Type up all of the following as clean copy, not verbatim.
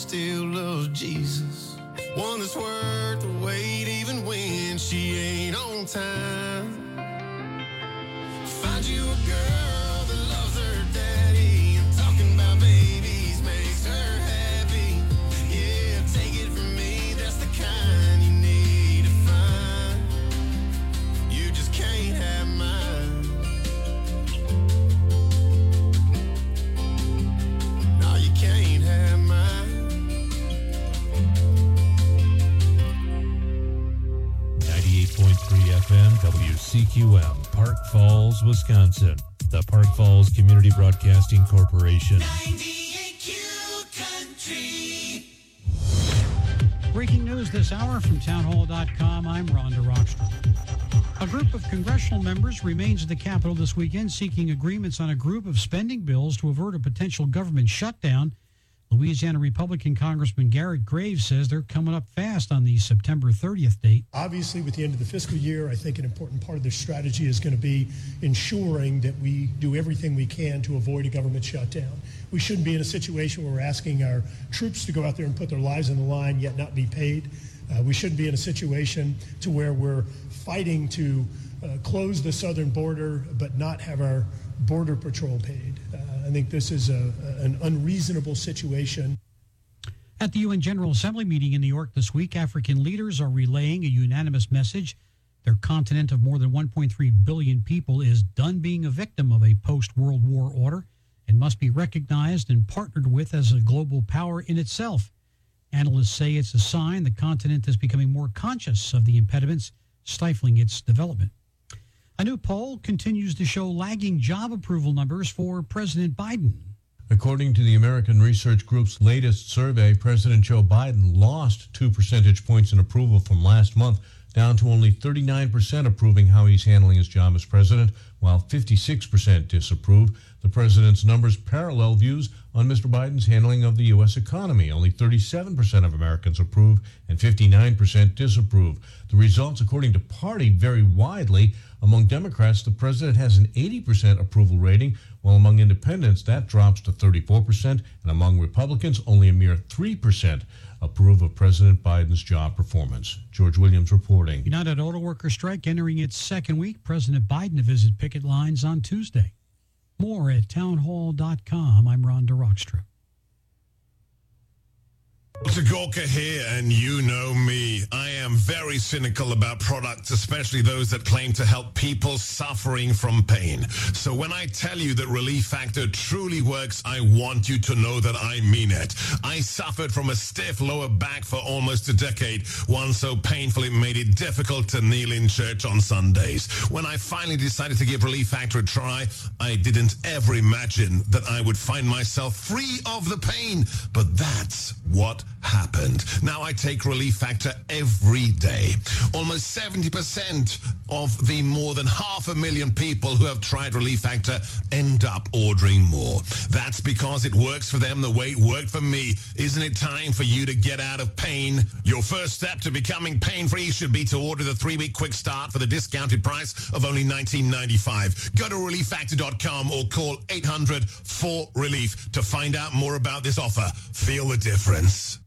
still loves Jesus. One that's worth the wait even when she ain't on time. Find you a girl that loves her daddy and talking about babies makes her happy. Yeah, take it from me, that's the kind you need to find. You just can't have mine. No, you can't have mine. 98.3 FM WCQM, Park Falls, Wisconsin. The Park Falls Community Broadcasting Corporation. 98Q Country. Breaking news this hour from townhall.com. I'm Rhonda Rockstrom. A group of congressional members remains at the Capitol this weekend seeking agreements on a group of spending bills to avert a potential government shutdown. Louisiana Republican Congressman Garrett Graves says they're coming up fast on the September 30th date. Obviously, with the end of the fiscal year, I think an important part of their strategy is going to be ensuring that we do everything we can to avoid a government shutdown. We shouldn't be in a situation where we're asking our troops to go out there and put their lives on the line yet not be paid. We shouldn't be in a situation to where we're fighting to close the southern border but not have our border patrol paid. I think this is an unreasonable situation. At the UN General Assembly meeting in New York this week, African leaders are relaying a unanimous message. Their continent of more than 1.3 billion people is done being a victim of a post-World War order and must be recognized and partnered with as a global power in itself. Analysts say it's a sign the continent is becoming more conscious of the impediments stifling its development. A new poll continues to show lagging job approval numbers for President Biden. According to the American Research Group's latest survey, President Joe Biden lost 2 percentage points in approval from last month, down to only 39% approving how he's handling his job as president, while 56% disapprove. The president's numbers parallel views on Mr. Biden's handling of the U.S. economy. Only 37% of Americans approve and 59% disapprove. The results, according to Party, vary widely. Among Democrats, the president has an 80% approval rating, while among independents, that drops to 34%, and among Republicans, only a mere 3% approve of President Biden's job performance. George Williams reporting. United Auto Workers strike entering its second week. President Biden to visit picket lines on Tuesday. More at townhall.com. I'm Rhonda Rockstrom. Gorka here, and you know me. I am very cynical about products, especially those that claim to help people suffering from pain. So when I tell you that Relief Factor truly works, I want you to know that I mean it. I suffered from a stiff lower back for almost a decade, one so painful it made it difficult to kneel in church on Sundays. When I finally decided to give Relief Factor a try, I didn't ever imagine that I would find myself free of the pain. But that's what happened. Now I take Relief Factor every day. Almost 70% of the more than 500,000 people who have tried Relief Factor end up ordering more. That's because it works for them the way it worked for me. Isn't it time for you to get out of pain? Your first step to becoming pain-free should be to order the 3-week quick start for the discounted price of only $19.95. Go to relieffactor.com or call 800-4RELIEF to find out more about this offer. Feel the difference.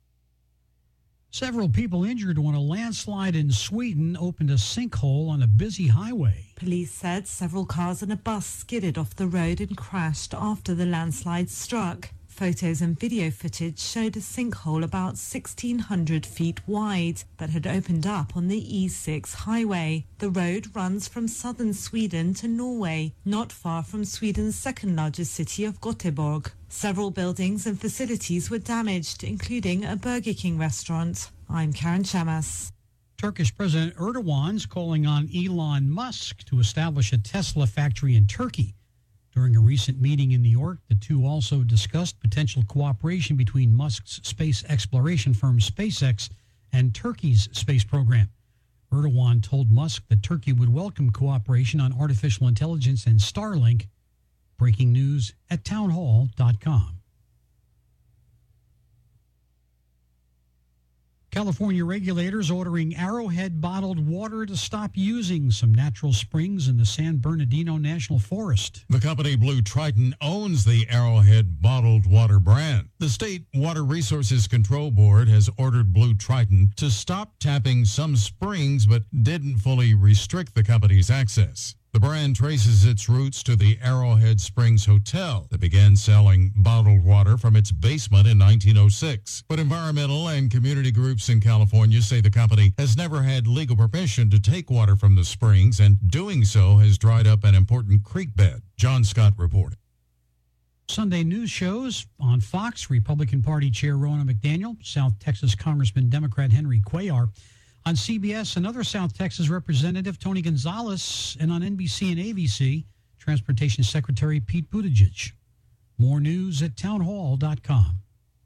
Several people injured when a landslide in Sweden opened a sinkhole on a busy highway. Police said several cars and a bus skidded off the road and crashed after the landslide struck. Photos and video footage showed a sinkhole about 1,600 feet wide that had opened up on the E6 highway. The road runs from southern Sweden to Norway, not far from Sweden's second largest city of Göteborg. Several buildings and facilities were damaged, including a Burger King restaurant. I'm Karen Chamas. Turkish President Erdogan's calling on Elon Musk to establish a Tesla factory in Turkey. During a recent meeting in New York, the two also discussed potential cooperation between Musk's space exploration firm SpaceX and Turkey's space program. Erdogan told Musk that Turkey would welcome cooperation on artificial intelligence and Starlink. Breaking news at townhall.com. California regulators ordering Arrowhead bottled water to stop using some natural springs in the San Bernardino National Forest. The company Blue Triton owns the Arrowhead bottled water brand. The State Water Resources Control Board has ordered Blue Triton to stop tapping some springs but didn't fully restrict the company's access. The brand traces its roots to the Arrowhead Springs Hotel that began selling bottled water from its basement in 1906. But environmental and community groups in California say the company has never had legal permission to take water from the springs, and doing so has dried up an important creek bed. John Scott reported. Sunday news shows on Fox, Republican Party Chair Ronna McDaniel, South Texas Congressman Democrat Henry Cuellar. On CBS, another South Texas representative, Tony Gonzalez, and on NBC and ABC, Transportation Secretary Pete Buttigieg. More news at townhall.com.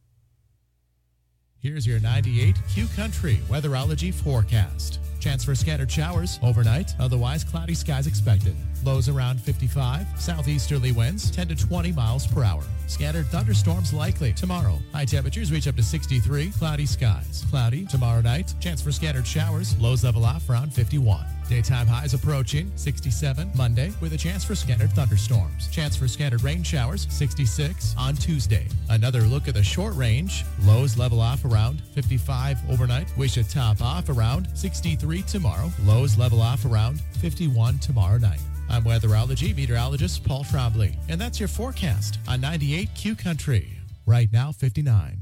Here's your 98 Q Country weatherology forecast. Chance for scattered showers overnight, otherwise cloudy skies expected. Lows around 55, southeasterly winds 10 to 20 miles per hour. Scattered thunderstorms likely tomorrow. High temperatures reach up to 63, cloudy skies. Cloudy tomorrow night, chance for scattered showers, lows level off around 51. Daytime highs approaching 67 Monday with a chance for scattered thunderstorms. Chance for scattered rain showers 66 on Tuesday. Another look at the short range. Lows level off around 55 overnight. We should top off around 63 tomorrow. Lows level off around 51 tomorrow night. I'm weatherology meteorologist Paul Trombley, and that's your forecast on 98 Q Country. Right now, 59.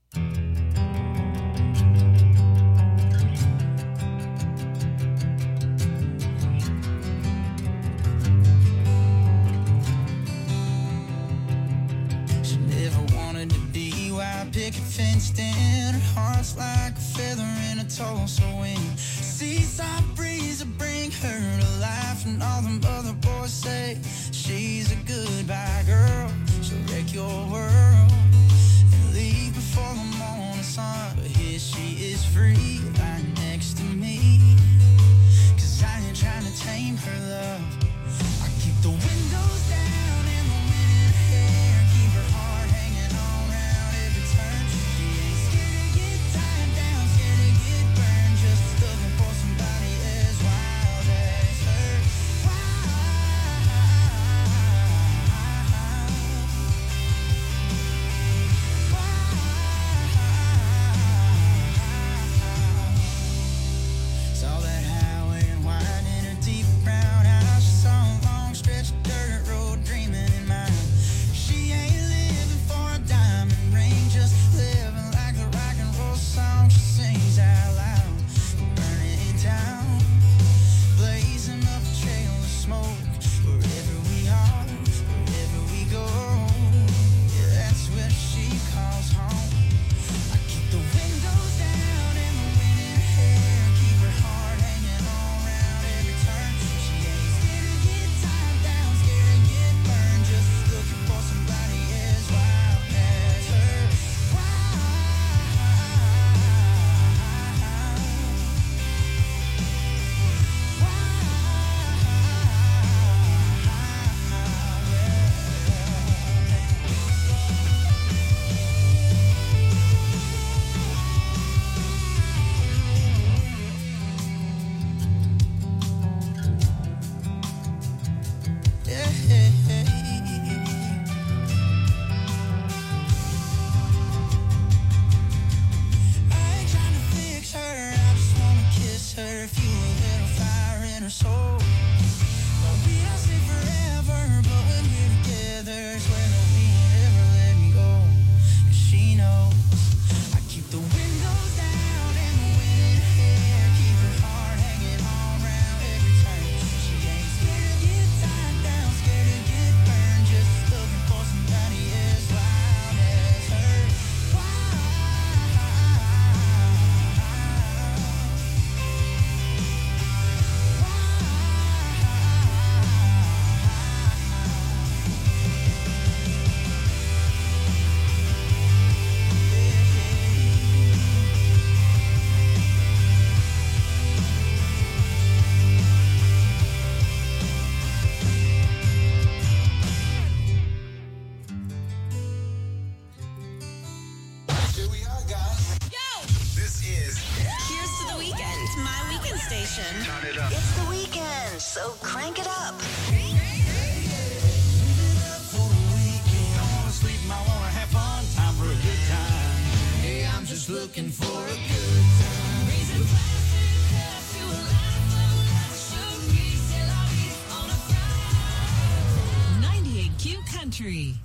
She never wanted to be white picket fenced in. Her heart's like a feather in a Tulsa wind. Seaside breeze will bring her to life, and all them other boys say she's a goodbye girl. She'll wreck your world and leave before the morning sun. But here she is free, lying next to me. 'Cause I ain't trying to tame her love. I keep the windows down and the wind in her hair. Keep her heart hanging on round every turn. She ain't scared to get tied down, scared to get burned. Just looking for somebody as wild as her. Saw that highway and wine in her deep brown eyes. She saw a long stretch of dirt road dreaming in mind. She ain't living for a diamond ring, just living like the rock and roll song she sings out loud. Burning it down, blazing up a trail of smoke. Wherever we are, wherever we go, yeah, that's where she calls home. I keep the windows down and the wind in her hair. Keep her heart hanging on round every turn. She ain't scared to get tied down, scared to get burned. Just looking for somebody as wild as her. I ain't trying to fix her, I just wanna kiss her, feel a little fire in her soul. Well, we don't stay forever, but when we're together, swear that we ain't ever let me go. 'Cause she knows I keep the windows down and the wind in her hair. Keep her heart hanging on round every turn. She ain't scared to get tied down, scared to get burned. Just looking for somebody as wild as her. Here we are, guys. Yo! This is station. Turn it up. It's the weekend, so crank it up. I'm just looking for a good time. Raising plastic cups to a life of luxury. C'est la vie on a Friday. 98Q Country.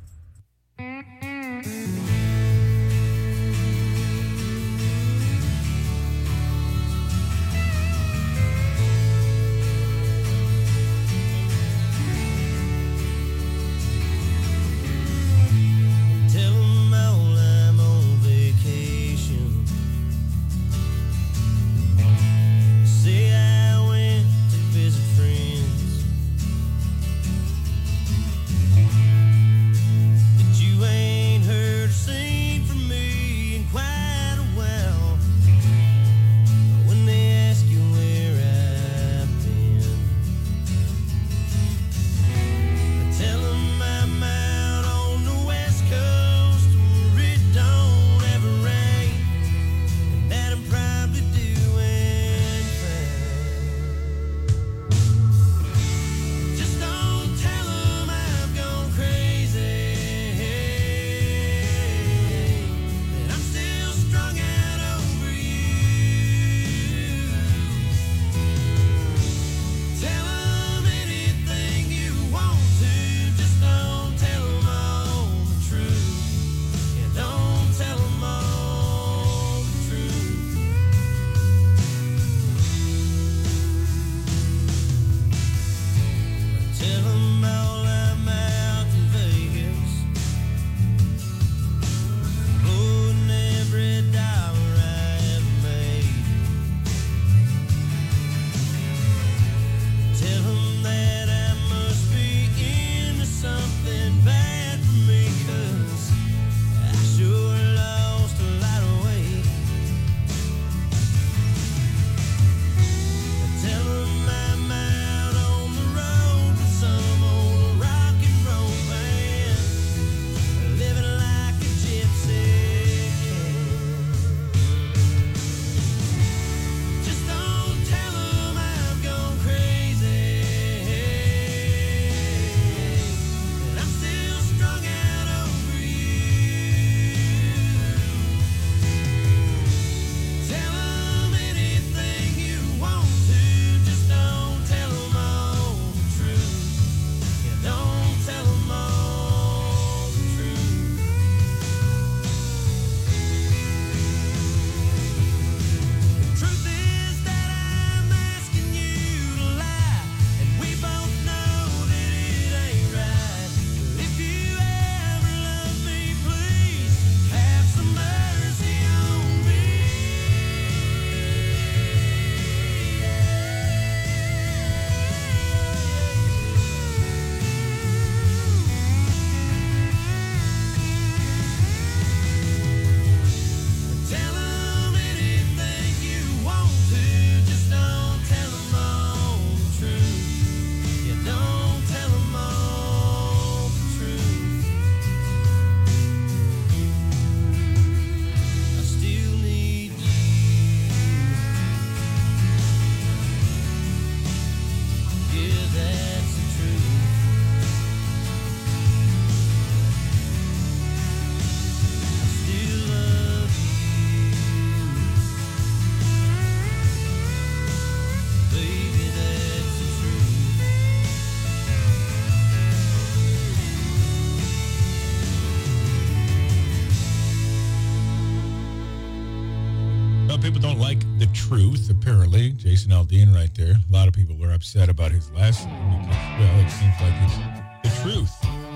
People don't like the truth, apparently. Jason Aldean right there. A lot of people were upset about his last song because, well, it seems like it's the truth.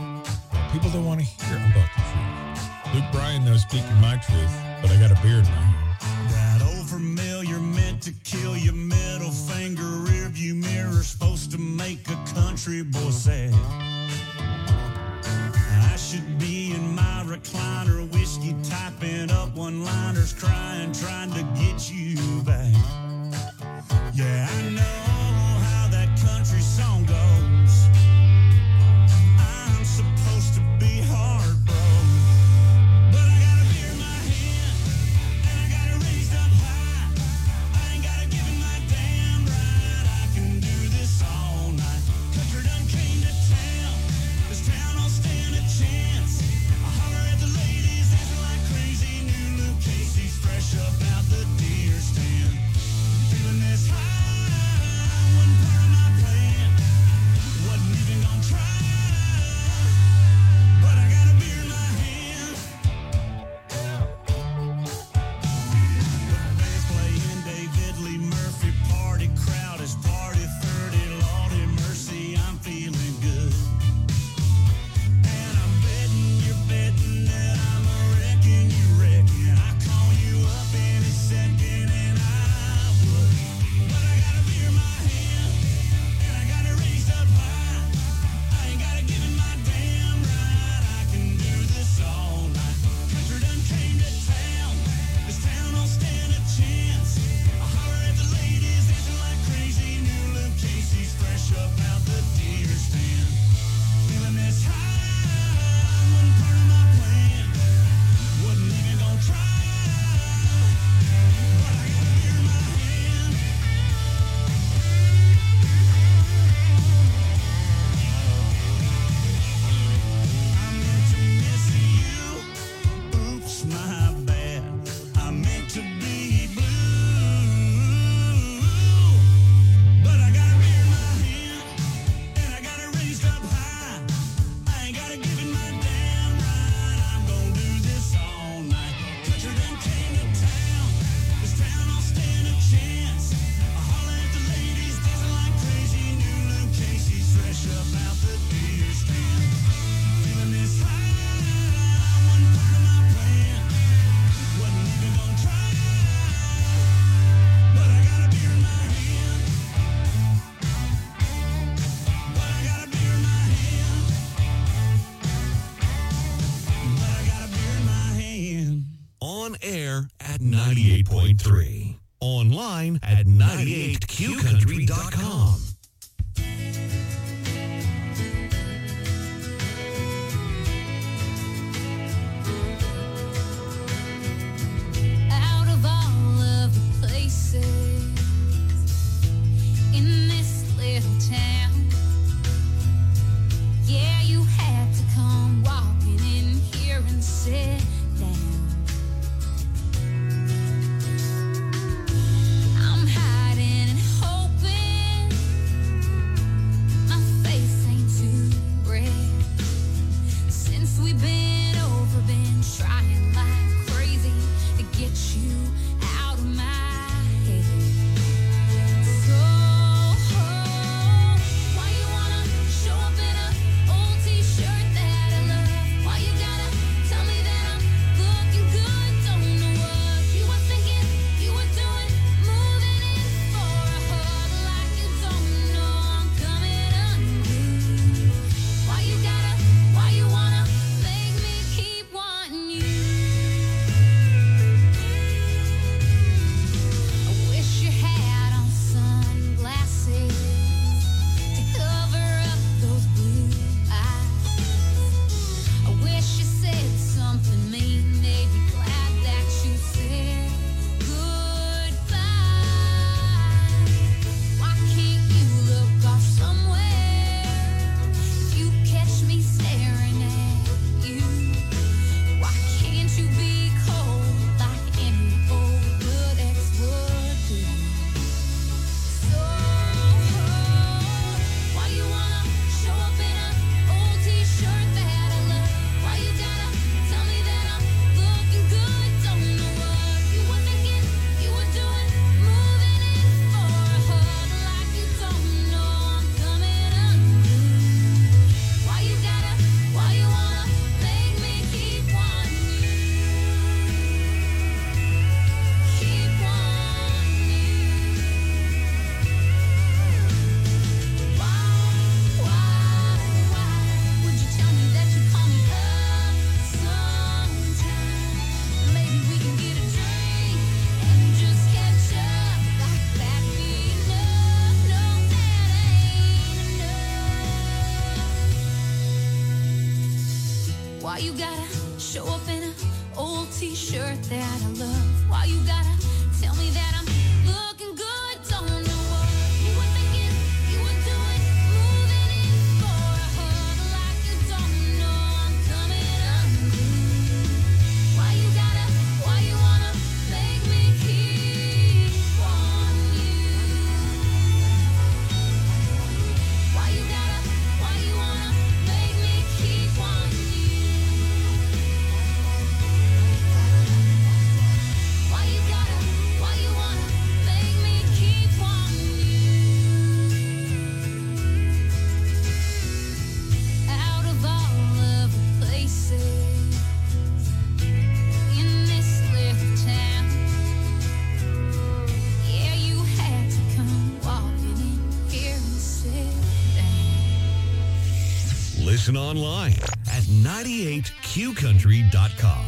People don't want to hear about the truth. Luke Bryan, though, speaking my truth, but I got a beard in my hand. That old familiar meant to kill your middle finger, rearview mirror, supposed to make a country boy sad. I should be in my recliner, whiskey typing up one-liners, crying, trying to get you back. Yeah, I know how that country song goes. I'm supposed to be hard, bro, but I got a beer in my hand, and I got it raised up high. I ain't got to give it my dad. at 98.3. Online at 98qcountry.com. Out of all of the places in this little town, yeah, you had to come walking in here and sit down. I'm hiding and hoping my face ain't too red. Since we've been trying like crazy to get you out of my head. So why you wanna show up in a old t-shirt that I love? Why you gotta tell me that I'm looking good? Don't know what you were thinking, you were doing, moving in for a hug like you don't know I'm coming unglued. Why you wanna make me keep wanting you? I wish you had on sunglasses to cover up those blue eyes. I wish you said something mean, they'd be glad that you said goodbye. Why can't you look off somewhere if you catch me staring at you? Why can't you be cold like any old good ex would do? So why you wanna show up in an old t-shirt that I love? Why you gotta tell me that I'm looking good? Don't know what you were thinking, you were doing, moving in for a hug like you don't know I'm coming unglued. Why you wanna make me keep wanting you? Keep wanting you. Why would you tell me that you call me up sometime? Maybe we can get a drink and just catch up like that'd be enough. No, that ain't enough. Why you gotta show up in an old t-shirt that I love? Why you gotta tell me that I'm looking good? Don't know what you were thinking, you were doing, moving in for a hug like you don't know I'm coming unglued. Why you wanna make me keep wanting you? Why you wanna make me keep wanting you? Why you wanna make me keep wanting you? Out of all of the places in this little town, yeah, you had to come walking in here and sit down. Listen online at 98qcountry.com.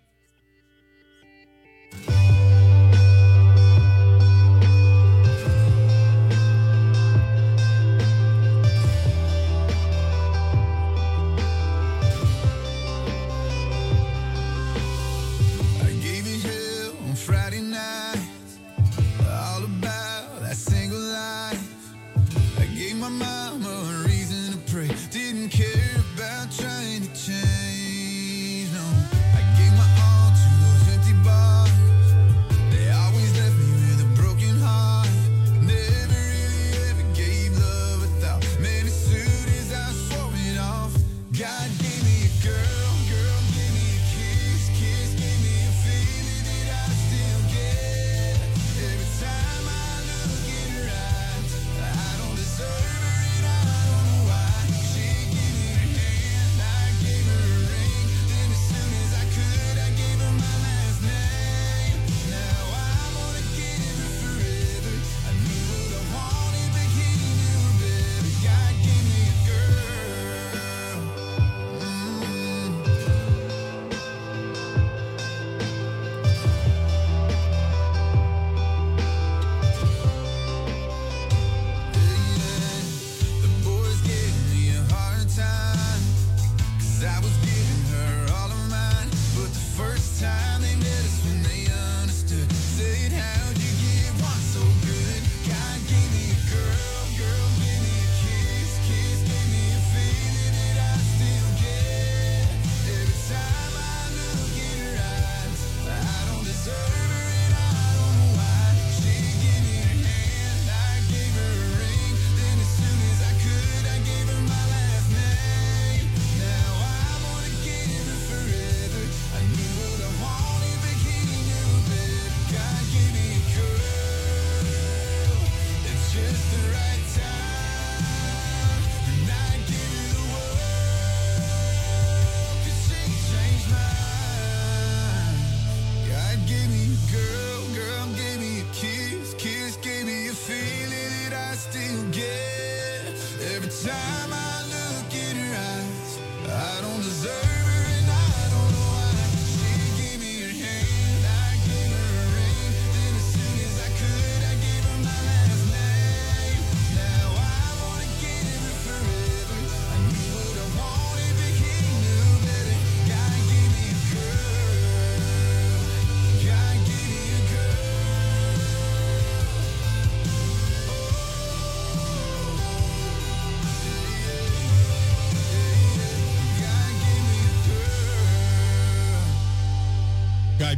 I gave you hell on Friday night, all about that single life. I gave my mama a reason to pray, didn't care about trying to change, no. I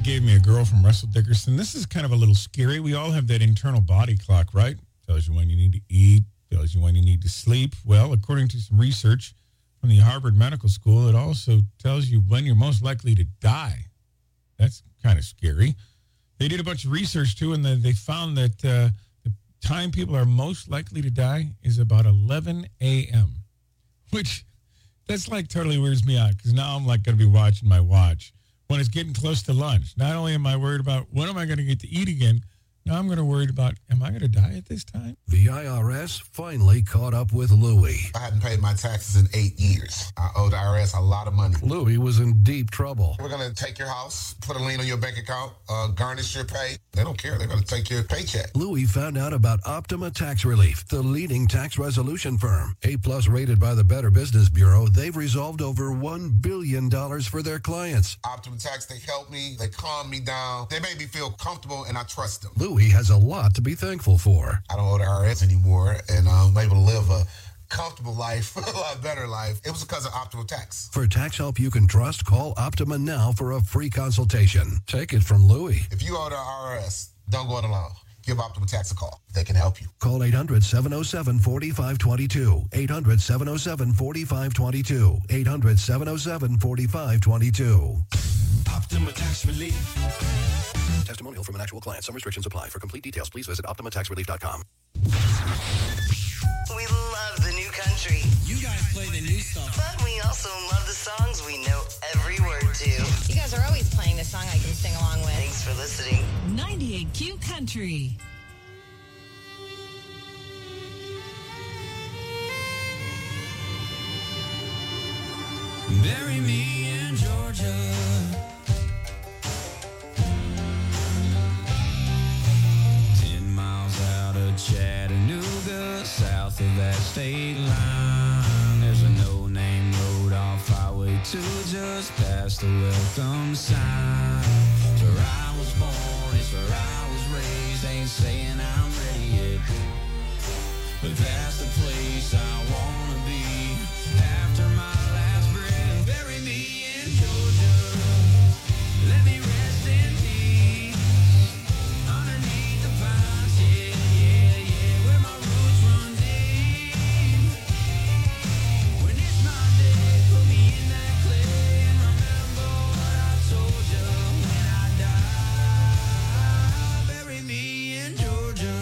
gave me a girl from Russell Dickerson. This is kind of a little scary. We all have that internal body clock, right? Tells you when you need to eat, tells you when you need to sleep. Well, according to some research from the Harvard Medical School, it also tells you when you're most likely to die. That's kind of scary. They did a bunch of research, too, and they found that the time people are most likely to die is about 11 a.m., which that's like totally weirds me out because now I'm like going to be watching my watch when it's getting close to lunch. Not only am I worried about when am I going to get to eat again, now I'm going to worry about, am I going to die at this time? The IRS finally caught up with Louie. I hadn't paid my taxes in 8 years. I owed the IRS a lot of money. Louie was in deep trouble. We're going to take your house, put a lien on your bank account, garnish your pay. They don't care. They're going to take your paycheck. Louie found out about Optima Tax Relief, the leading tax resolution firm. A-plus rated by the Better Business Bureau, they've resolved over $1 billion for their clients. Optima Tax, they helped me. They calmed me down. They made me feel comfortable, and I trust them. Louie has a lot to be thankful for. I don't owe the IRS anymore, and I'm able to live a comfortable life, a lot better life. It was because of Optima Tax. For tax help you can trust, call Optima now for a free consultation. Take it from Louie. If you owe the IRS, don't go it alone. Give Optima Tax a call. They can help you. Call 800-707-4522. 800-707-4522. 800-707-4522. Optima Tax Relief. Testimonial from an actual client. Some restrictions apply. For complete details, please visit OptimaTaxRelief.com. We love the new country. You guys play the new stuff. But we also love the songs we know every word to. You guys are always playing the song I can sing along with. Thanks for listening. 98Q Country. Bury me in Georgia. 10 miles out of Chattanooga, south of that state line. There's a no-name road off Highway 2, just past the welcome sign. It's where I was born, it's where I was raised. Ain't saying I'm ready yet, but that's the place I wanna be after my last breath. Bury me in Georgia, let me rest in peace underneath the pines, yeah, where my roots run deep. When it's my day, put me in that clay and remember what I told you when I die. Bury me in Georgia.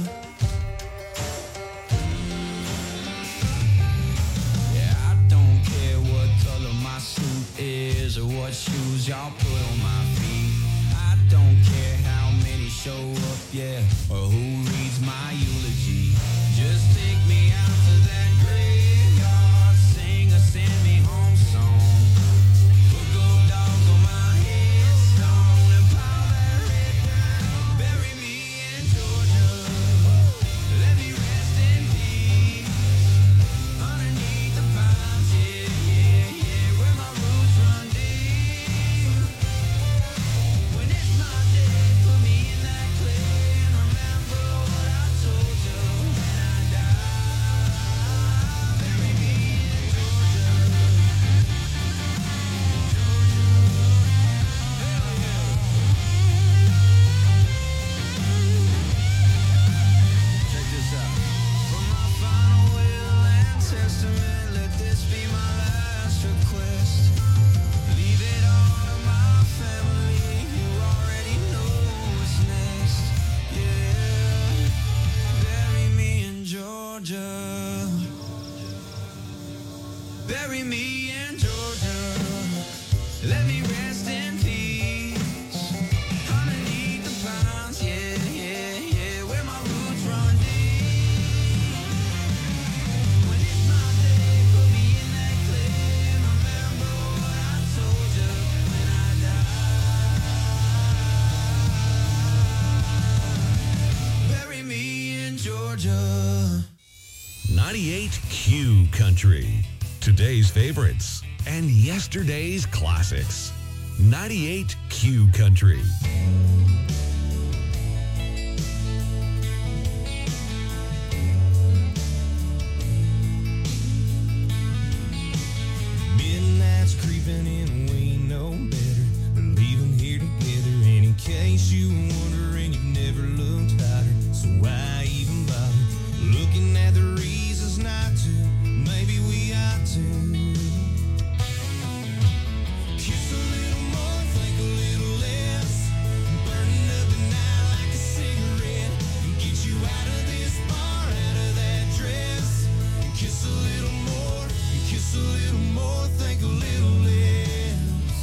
My suit is or what shoes y'all put on my feet. I don't care how many show up, yeah, or who reads my eulogy. Just take me out to that graveyard, sing a send me home song. Hook up dogs on my headstone and pile that red dirt. Bury me in Georgia, let me rest in peace underneath the pines, yeah. Bury me in Georgia, let me rest in peace underneath the pines, yeah, where my roots run deep. When it's my day, put me in that clay and remember what I told you when I die. Bury me in Georgia. 98Q Country. Today's favorites and yesterday's classics. 98Q Country. Midnight's creeping in, we know better, but leaving here together you were wondering, you never looked hotter. So why even bother looking at the reasons not to? Maybe we ought to. Kiss a little more, think a little less. Burning up the night like a cigarette. And get you out of this bar, out of that dress. And kiss a little more, and kiss a little more, think a little less.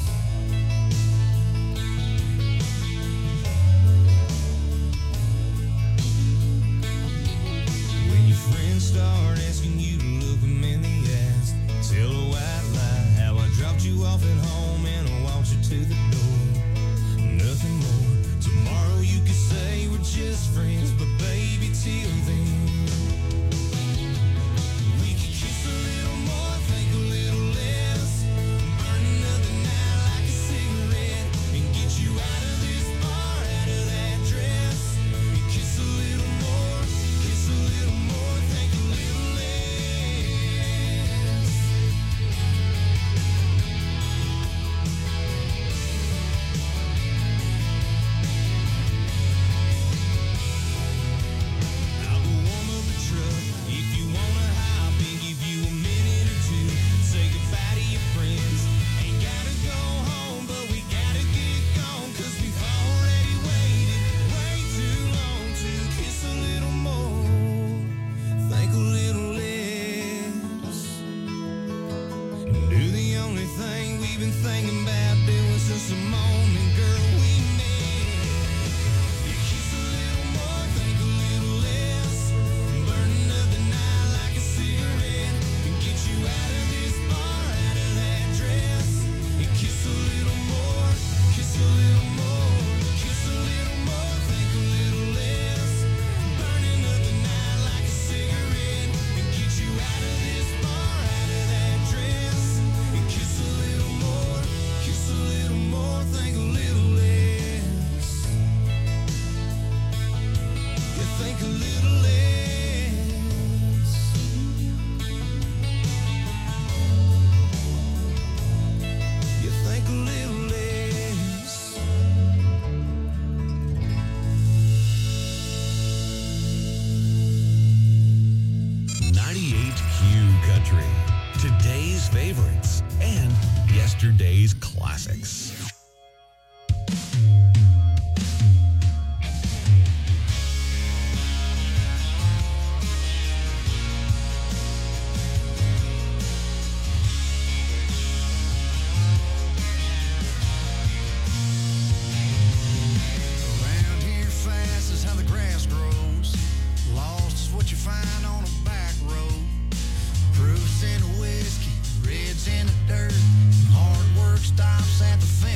When your friends start asking you to look them in the ass, tell a white lie how I dropped you off at home and I walked you to the door. Nothing more. Tomorrow you could say we're just friends, but baby, till then, we could kiss a little more, think a little less. Burning up the night like a cigarette and get you out of this bar, out of that dress. And kiss a little more, think a little less. I'll go warm up the truck if you wanna hop and give you a minute or two. Say goodbye to your friends. Ain't gotta go home, but we gotta get gone, 'cause we've already waited way too long to kiss a little more, think a little less, and do the only thing we've been thinking about doing since the moment, girl, we met. You kiss a little more, think a little less, burning up the night like a cigarette, and get you out of this bar, out of that dress. And kiss a little more, kiss a little more, kiss a little more, think a little less, burning up the night like a cigarette, and get you out of this bar, out of that dress. And kiss a little more, think a little less. You think a little less. You think a little less. 98 Q Country. Today's favorites and yesterday's classics. Around here fast is how the grass grows. Lost is what you find on a back road. Proofs in the whiskey, reds in the dirt. Hard work stops at the fence.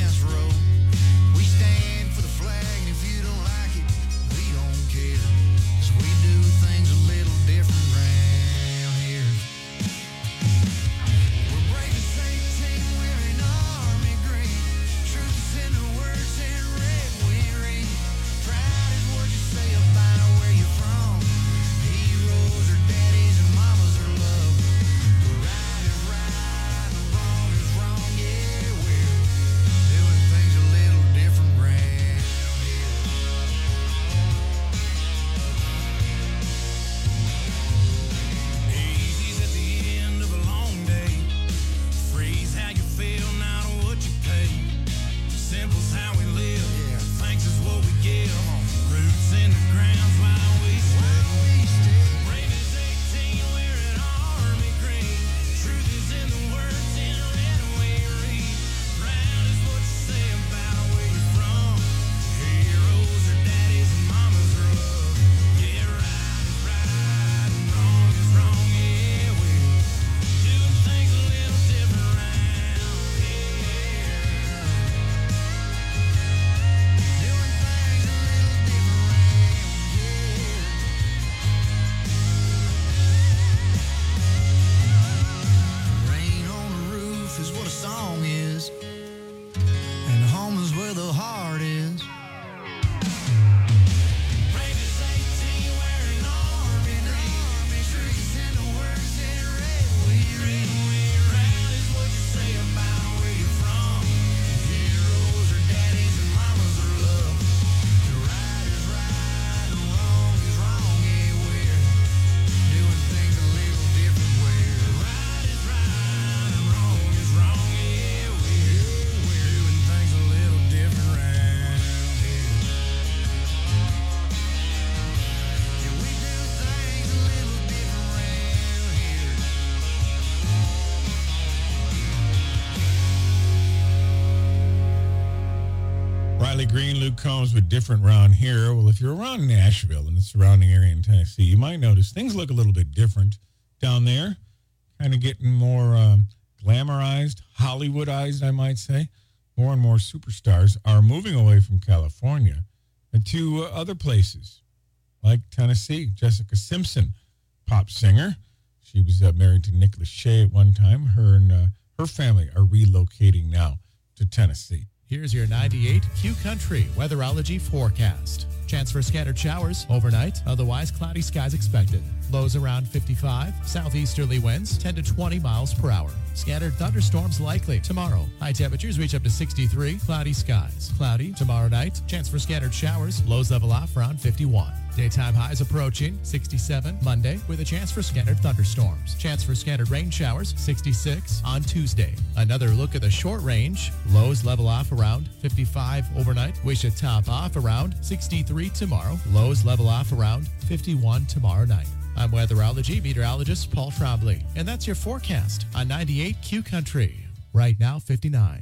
Green, Luke Combs, but different around here. Well, if you're around Nashville and the surrounding area in Tennessee, you might notice things look a little bit different down there. Kind of getting more glamorized, Hollywoodized, I might say. More and more superstars are moving away from California to other places, like Tennessee. Jessica Simpson, pop singer. She was married to Nick Lachey at one time. Her and her family are relocating now to Tennessee. Here's your 98 Q Country weatherology forecast. Chance for scattered showers overnight, otherwise cloudy skies expected. Lows around 55, southeasterly winds 10 to 20 miles per hour. Scattered thunderstorms likely tomorrow. High temperatures reach up to 63, cloudy skies. Cloudy tomorrow night, chance for scattered showers, lows level off around 51. Daytime highs approaching 67 Monday with a chance for scattered thunderstorms. Chance for scattered rain showers 66 on Tuesday. Another look at the short range. Lows level off around 55 overnight. We should top off around 63 tomorrow. Lows level off around 51 tomorrow night. I'm weatherology meteorologist Paul Trombley, and that's your forecast on 98 Q Country. Right now, 59.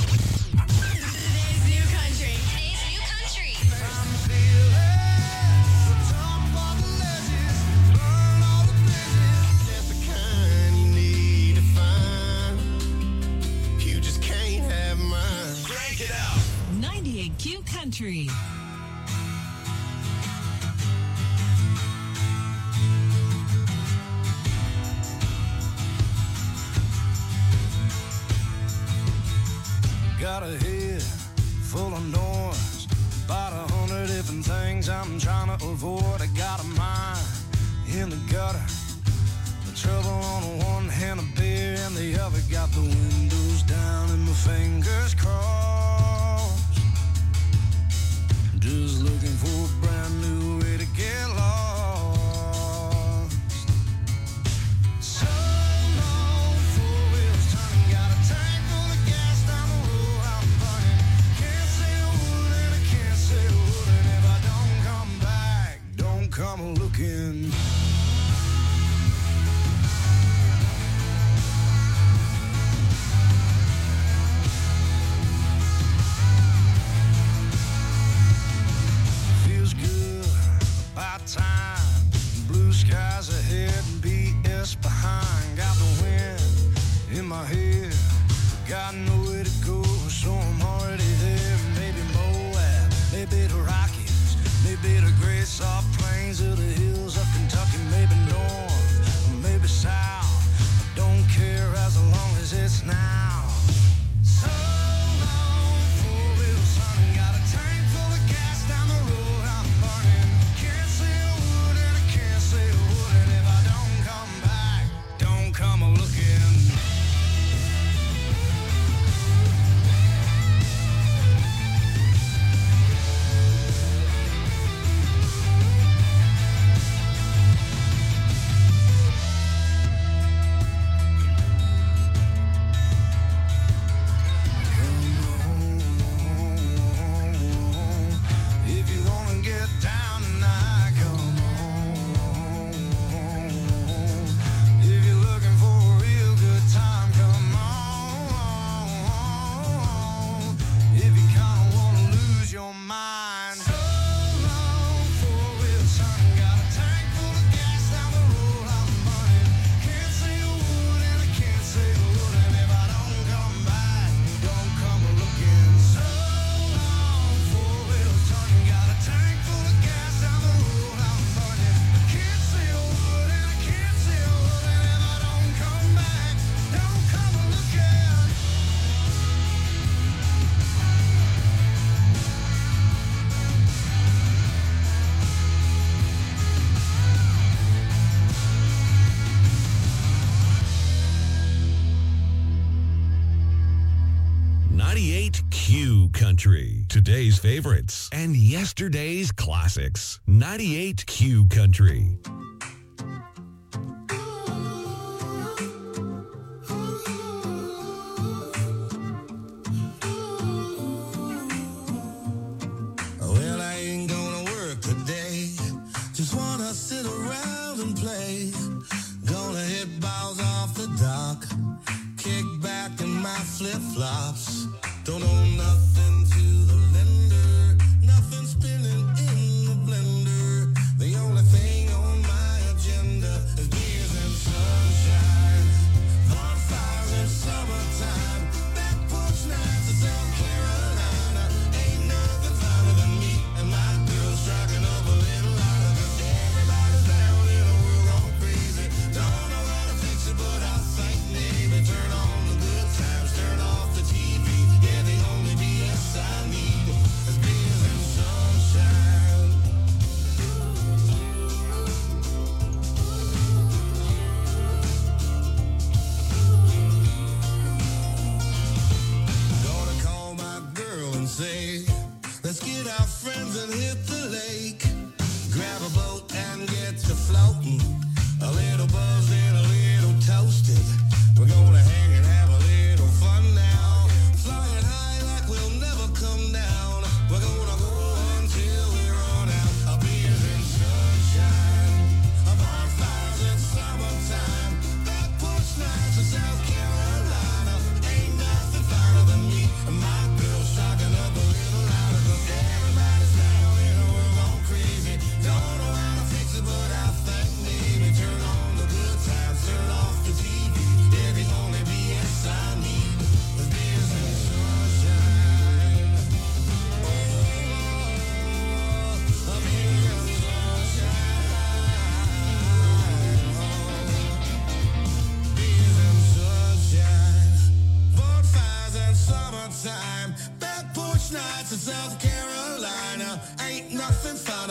Q Country. Got a head full of noise, about 100 different things I'm trying to avoid. I got a mind in the gutter, the trouble on one hand, a beer in the other. Got the windows down and my fingers crossed. Just looking for a brand new way to get lost. So long, four wheels turning, got a tank full of gas down the road I'm burning. Can't say a word and I can't say a word, and if I don't come back, don't come looking. Time, blue skies ahead and BS behind. Got the wind in my head, got nowhere to go, so I'm already there. Maybe Moab, maybe the Rockies, maybe the great soft plains of the hills of Kentucky, maybe north, or maybe south. I don't care as long as it's now. So long, four wheels turning, got a tank full of gas down the road I'm burning. Can't say a word and I can't say a word, and if I don't come back, don't come looking. If you wanna get down tonight, come on. If you're looking for a real good time, come on. If you kinda wanna lose your mind, so long, four wheels turning, got a tank full of gas down the road I'm burning. Can't say a word and I can't say a word, and if I don't come back, don't come looking. So long, four wheels turning, got a tank full of gas down the road I'm burning. Can't say a word and I can't say a word, and if I don't come back, don't come looking. Q Country. Today's favorites and yesterday's classics. 98 Q Country. Well, I ain't gonna work today. Just wanna sit around and play. Gonna hit balls off the dock. Kick back in my flip-flops. Don't owe nothing to the lender.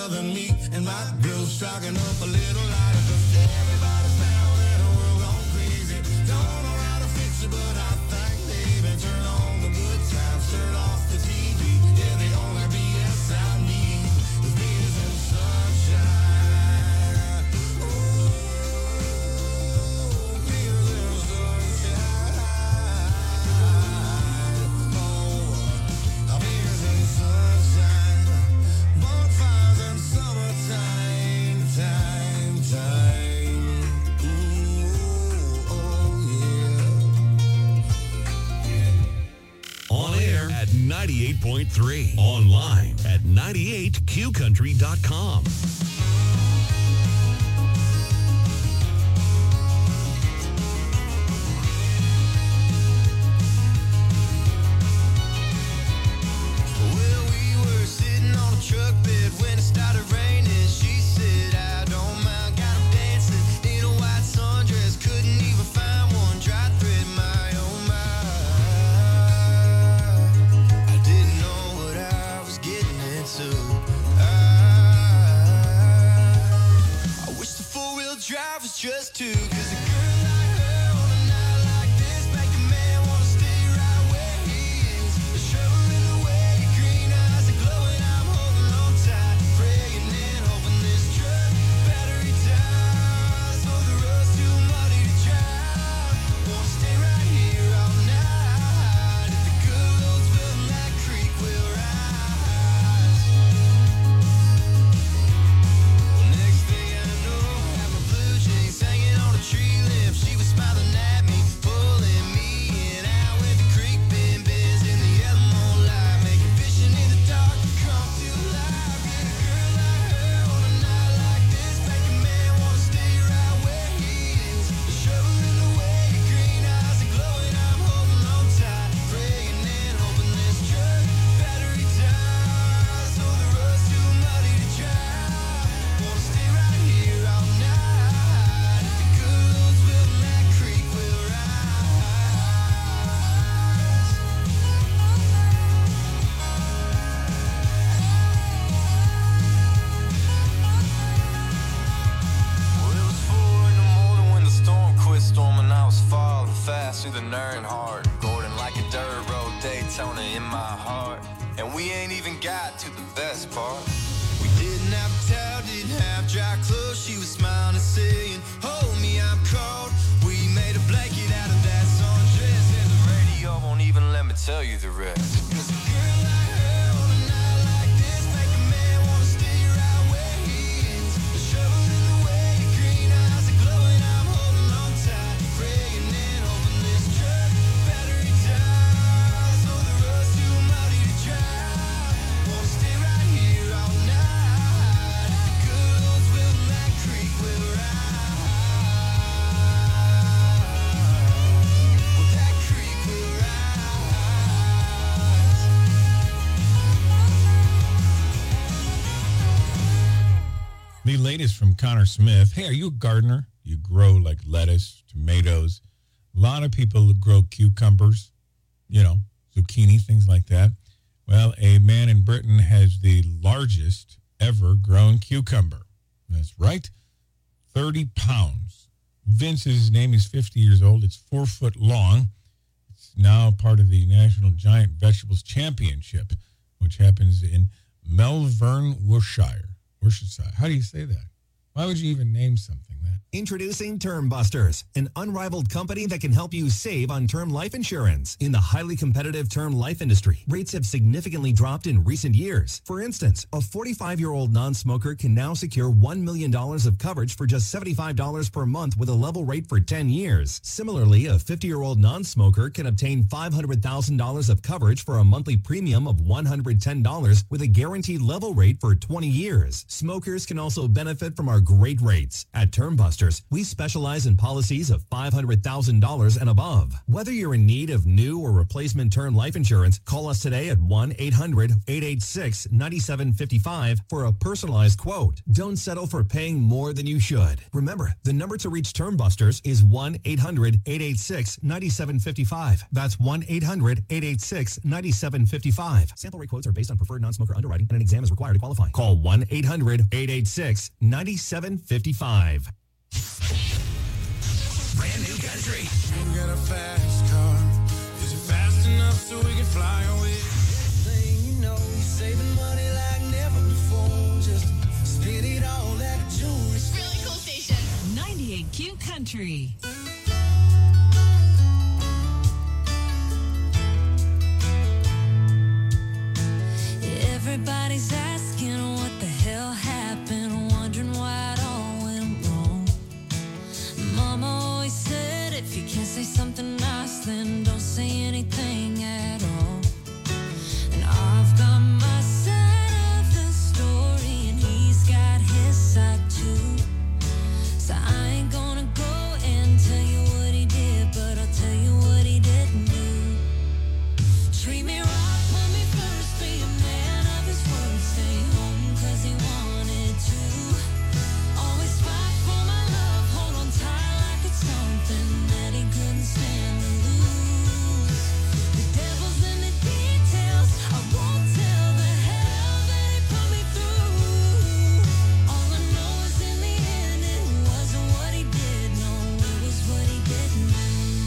hotter than me, and my girl's striking up a little lighter. 'Cause everybody's down and the world gone crazy. Don't know how to fix it, but I think maybe turn on the good times, turn off the TV. Yeah, the only BS I need is beers and sunshine. Ooh, beers and sunshine. Oh, beers and sunshine. Bonfires and summertime, time. Ooh, oh yeah. On air at 98.3. Online at 98qcountry.com. Well, we were sitting on a truck bed when it started raining. She said, I don't mind, got 'em dancing in a white sundress. Couldn't even find one dry thread, my oh my. I didn't know what I was getting into. I wish the four-wheel drive was just two, 'cause a girl like her on a night like this make a man wanna stay right where he is. A shovel in the way, your green eyes are glowing. I'm holding on tight, praying and hoping this truck battery dies. So the road's too muddy to drive. Wanna stay right here all night. If the good Lord's willing, that creek will rise. Well, next thing I know, I have my blue jeans hanging on a tree limb. She was smiling at me, pulling me in. Out with the creek bend, bends in the yellow moonlight, making vision in the dark come to life. Yeah, a girl like her on a night like this make a man wanna stay right where he is. The shovel in the way, your green eyes are glowing. I'm holding on tight, praying and hoping this truck battery dies. So the road's too muddy to drive. Wanna stay right here all night. If the good Lord's willing, that creek will Well, it was 4 in the morning when the storm quit storming. I was falling fast through the Earnhardt Gordon like a dirt road Daytona in my heart. And we ain't even got to the best part. We didn't have a towel, didn't have dry clothes. She was smiling and saying, hold me, I'm cold. We made a blanket out of that sundress, and the radio won't even let me tell you the rest. 'Cause a girl like her on a night like this make a man wanna stay right where he is. The shovel in the way, your green eyes are glowing. I'm holding on tight, praying and hoping this truck battery dies. So the road's too muddy to drive. Wanna stay right here all night. If the good Lord's willing, that creek will rise. Well, that creek will rise. The latest from Connor Smith. Hey, are you a gardener? You grow like lettuce, tomatoes. A lot of people grow cucumbers, zucchini, things like that. Well, a man in Britain has the largest ever grown cucumber. That's right, 30 pounds. Vince's name is 50 years old. It's 4 foot long. It's now part of the National Giant Vegetables Championship, which happens in Melbourne, Worcestershire. How do you say that? Why would you even name something that? Introducing Term Busters, an unrivaled company that can help you save on term life insurance. In the highly competitive term life industry, rates have significantly dropped in recent years. For instance, a 45-year-old non-smoker can now secure $1 million of coverage for just $75 per month with a level rate for 10 years. Similarly, a 50-year-old non-smoker can obtain $500,000 of coverage for a monthly premium of $110 with a guaranteed level rate for 20 years. Smokers can also benefit from our great rates. At Term Busters, we specialize in policies of $500,000 and above. Whether you're in need of new or replacement term life insurance, call us today at 1-800-886-9755 for a personalized quote. Don't settle for paying more than you should. Remember, the number to reach Term Busters is 1-800-886-9755. That's 1-800-886-9755. Sample rate quotes are based on preferred non-smoker underwriting and an exam is required to qualify. Call 1-800-886-9755. Brand new country. You got a fast car. Is it fast enough so we can fly away? Thing you know, you're saving money like never before. Just spit it all at a jewelry. Really cool station. 98Q Country. Everybody's asking what the hell happened, wondering why it all went wrong. Mama always said if you can't say something nice, then don't say anything at all. And I've got my side of the story, and he's got his side too. So I ain't gonna go and tell you what he did, but I'll tell you what he didn't do. Treat me right, put me first, be a man of his word, stay home 'cause he wanted to. Always fight for my love, hold on tight like it's something that he couldn't stand to lose. The devil's in the details, I won't tell the hell that he put me through. All I know is in the end it wasn't what he did, no, it was what he didn't do.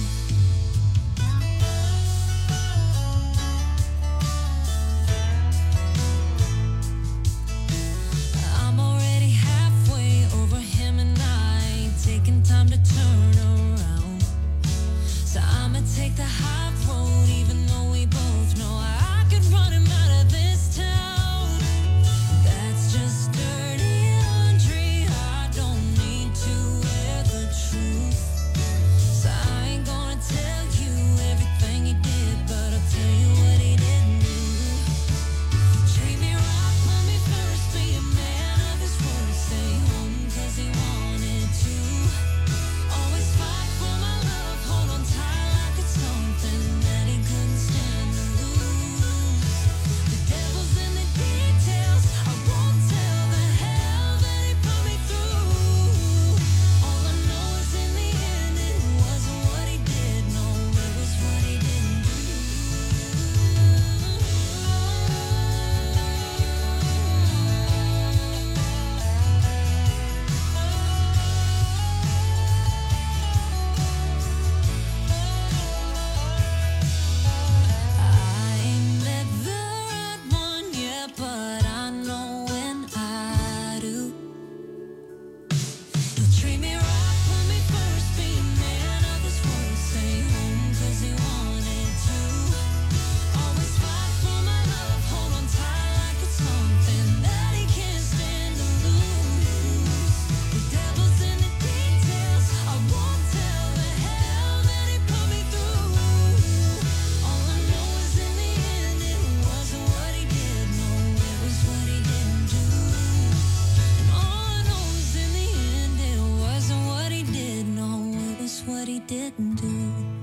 I'm already halfway over him and I ain't taking time to turn around. So I'ma take the high road even though we both know I could run him out of this town. That's just dirty laundry, I don't need to wear the truth. So I ain't gonna tell you everything he did, but I'll tell you what he didn't do. Treat me right, put me first, be a man of his word, stay home 'cause he wanted to. Always fight for my love, hold on tight like it's something that he couldn't stand to lose. The devil's in the details, I won't tell the hell that he put me through. All I know is in the end it wasn't what he did, no, it was what he didn't do. I ain't met the right one yet, but I know when I do. He'll treat me right, put me first, be a man of his word, stay home 'cause he wanted to. Always fight for my love, hold on tight like it's something that he can't stand to lose. The devil's in the details, I won't tell the hell that he put me through. All I know is in the end it wasn't what he did, no, it was what he didn't do. And all I know is in the end it wasn't what he did, no, it was what he didn't do.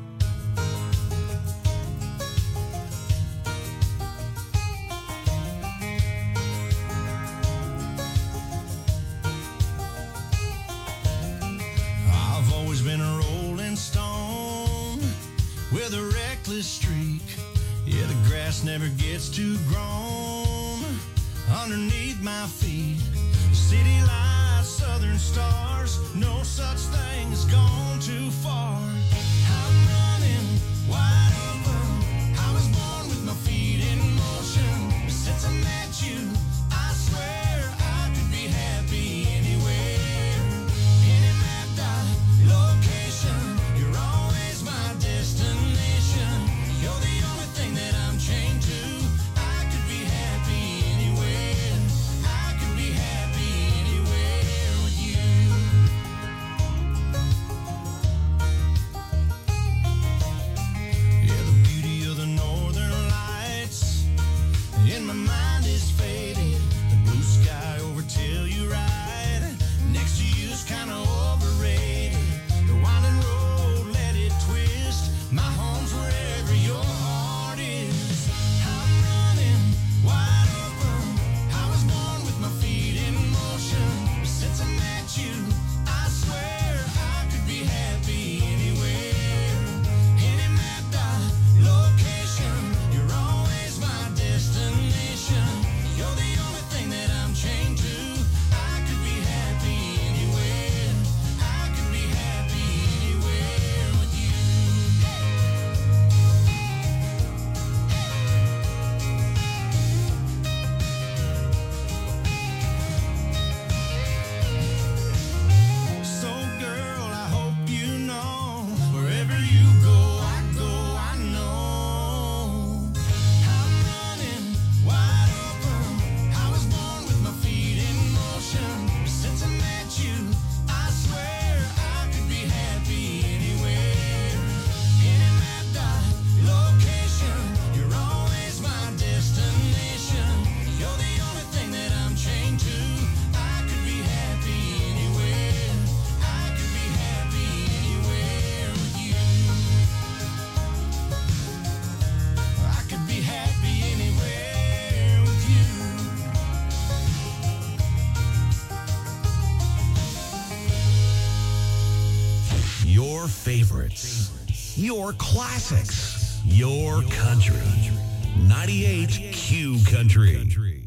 I've always been a rolling stone with a reckless streak. Yeah, the grass never gets too grown underneath my feet. City lights, southern stars, no such thing as gone too far. I'm running wide open. I was born with my feet in motion. Since I met you, I swear I could be happy anywhere. Any mapped out location, you're always my destination. You're the only thing that I'm chained to. I could be happy anywhere. I could be happy anywhere with you. Yeah, the Your favorites. Your classics. Your country. 98 Q Country.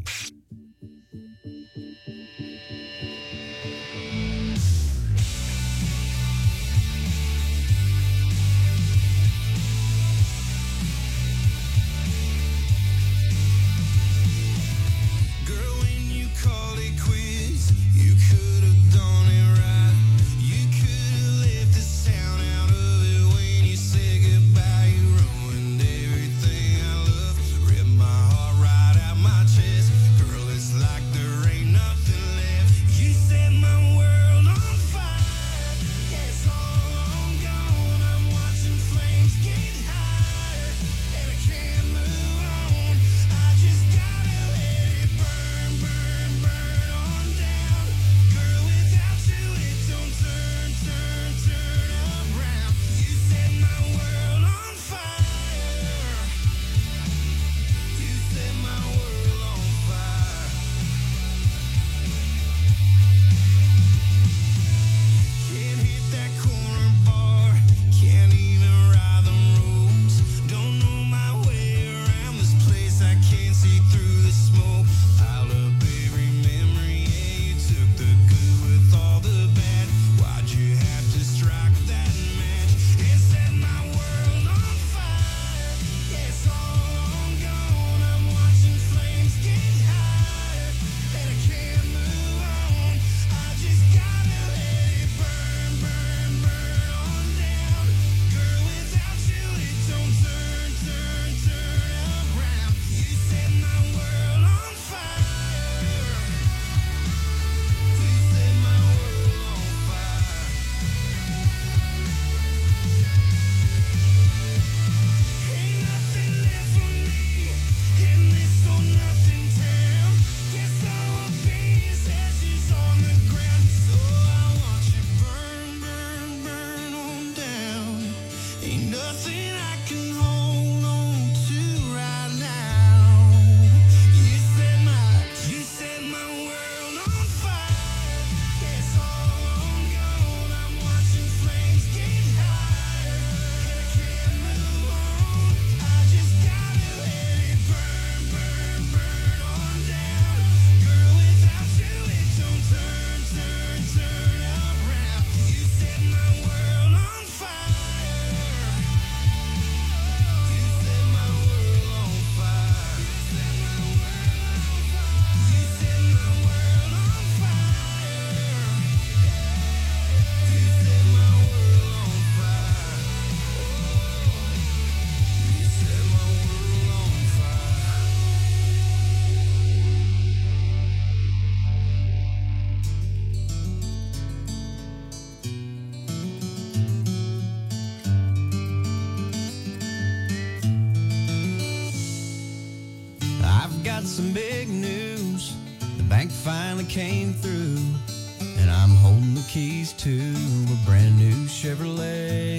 Some big news. The bank finally came through, and I'm holding the keys to a brand new Chevrolet.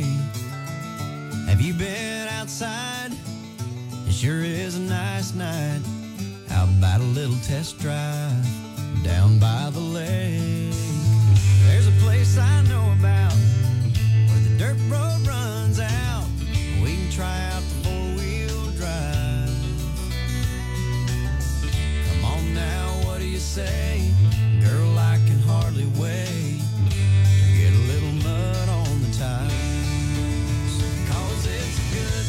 Have you been outside? It sure is a nice night. How about a little test drive down by the lake? There's a place I know about where the dirt road runs out. We can try out the four-wheel drive. Now, what do you say? Girl, I can hardly wait to get a little mud on the tires. 'Cause it's a good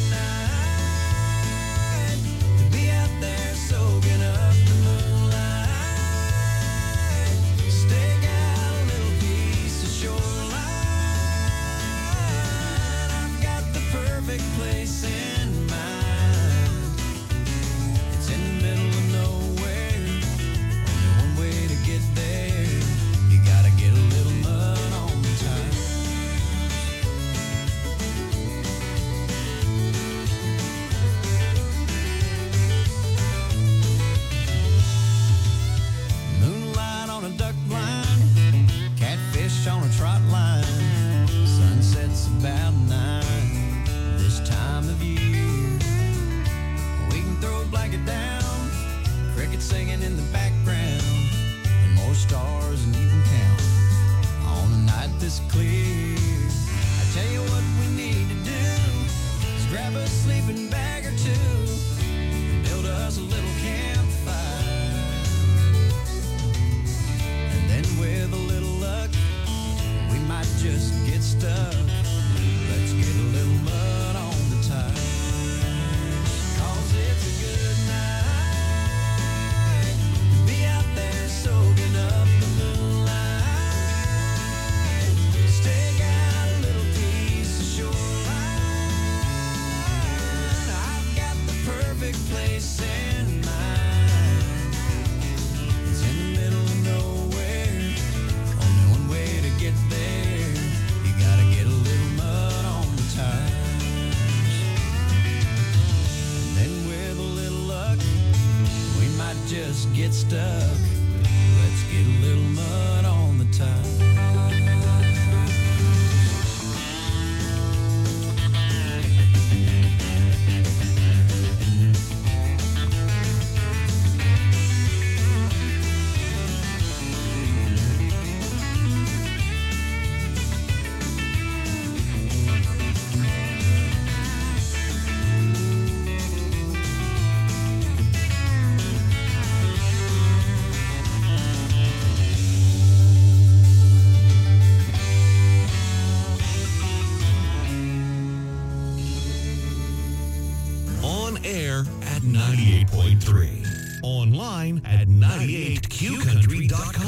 night to be out there soaking up the moonlight. Stake out a little piece of shoreline. I've got the perfect place in mind. It's in the middle of nowhere. Get there, you gotta get a little mud on the tires. Moonlight on a duck blind, catfish on a trot line. Sunset's about 9 this time of year. We can throw a blanket down, crickets singing in the background. More stars than you can count on a night this clear. I tell you 98.3. Online at 98qcountry.com.